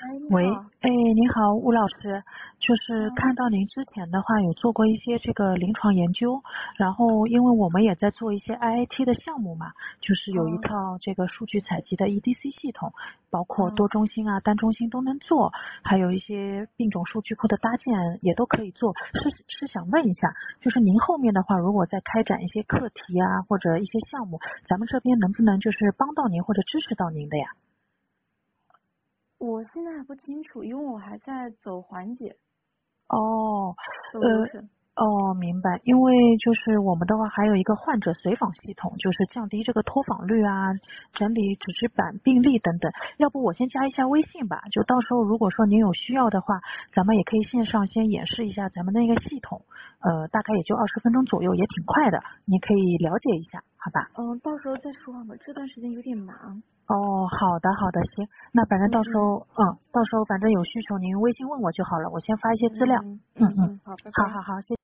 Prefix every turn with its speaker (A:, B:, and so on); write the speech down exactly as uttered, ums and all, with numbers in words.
A: 哎，你
B: 喂，
A: 好。
B: 哎，您好，吴老师，就是
A: 嗯
B: 看到您之前的话有做过一些这个临床研究，然后因为我们也在做一些 I I T 的项目嘛，就是有一
A: 嗯
B: 套这个数据采集的 E D C 系统，包括
A: 嗯，
B: 多中心啊、单中心都能做，还有一些病种数据库的搭建也都可以做。是是想问一下，就是您后面的话，如果再开展一些课题啊或者一些项目，咱们这边能不能就是帮到您或者支持到您的呀？
A: 我现在还不清楚，因为我还在走环节，
B: 哦，呃，
A: 走流程。
B: 哦，明白。因为就是我们的话还有一个患者随访系统，就是降低这个脱访率啊，整理纸质版病历等等。要不我先加一下微信吧，就到时候如果说您有需要的话，咱们也可以线上先演示一下咱们那个系统，呃，大概也就二十分钟左右，也挺快的，你可以了解一下，好吧？
A: 嗯，到时候再说吧，这段时间有点忙。
B: 哦，好的，好的，行，那反正
A: 嗯嗯
B: 到时候，嗯，到时候反正有需求您微信问我就好了，我先发一些资料。
A: 嗯
B: 嗯嗯，
A: 嗯嗯，好，拜拜。
B: 好好好，谢谢。